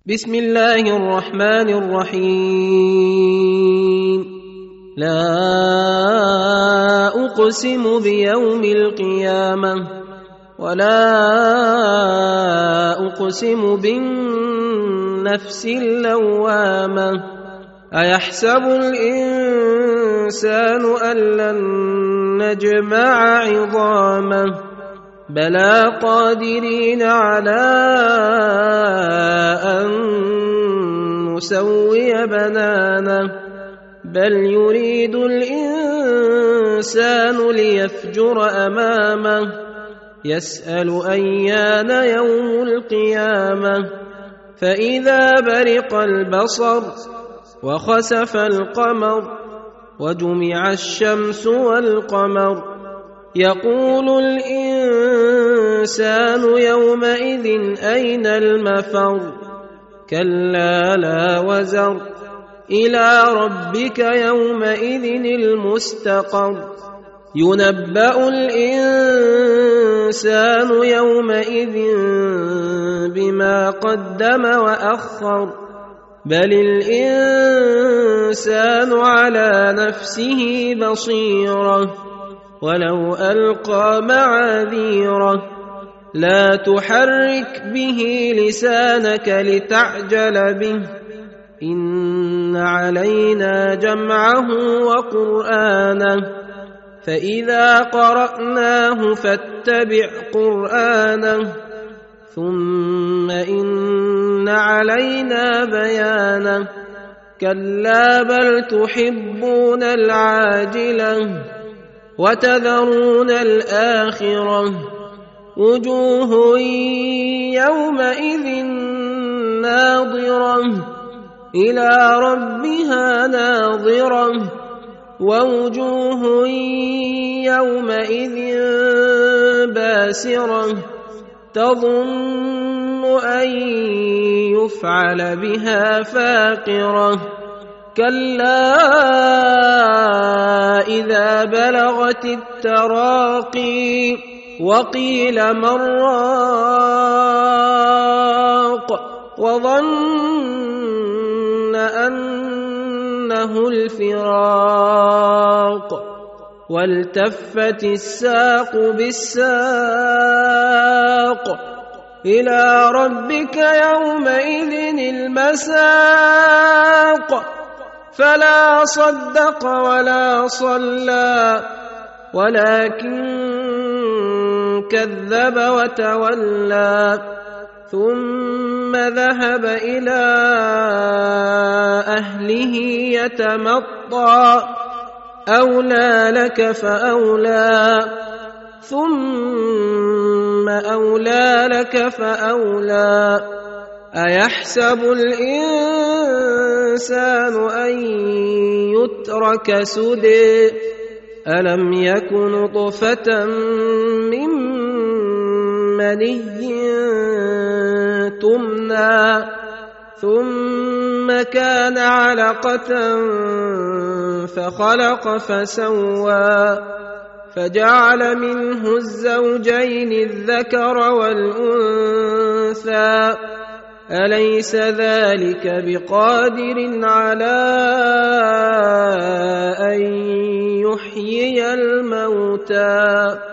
بسم الله الرحمن الرحيم. لا أقسم بيوم القيامة ولا أقسم بالنفس اللوامة. أيحسب الإنسان أن لن نجمع عظامه بلى قادرين على أن نسوي بنانه بل يريد الإنسان ليفجر أمامه يسأل أيان يوم القيامة. فإذا برق البصر وخسف القمر وجمع الشمس والقمر يقول الإنسان يومئذ أين المفر كلا لا وزر إلى ربك يومئذ المستقر. ينبأ الإنسان يومئذ بما قدم وأخر بل الإنسان على نفسه بصيرة ولو ألقى معاذيره. لا تحرك به لسانك لتعجل به إن علينا جمعه وقرآنه فإذا قرأناه فاتبع قرآنه ثم إن علينا بيانه. كلا بل تحبون العاجلة وتذرون الآخرة وجوه يومئذ ناظرة إلى ربها ناظرة ووجوه يومئذ باسرة تظن أن يفعل بها فاقرة. كلا إذا بلغت التراقي وقيل من راق وظن أنه الفراق والتفت الساق بالساق إلى ربك يومئذ المساق. فلا صدق ولا صلى ولكن كذب وتولى ثم ذهب إلى أهله يتمطى أولى لك فأولى ثم أولى لك فأولى. أيحسب الإنسان أن يترك سدى ألم يك نطفة من مني تمنى ثم كان علقة فخلق فسوى فجعل منه الزوجين الذكر والأنثى أليس ذلك بقادر على أن يحيي الموتى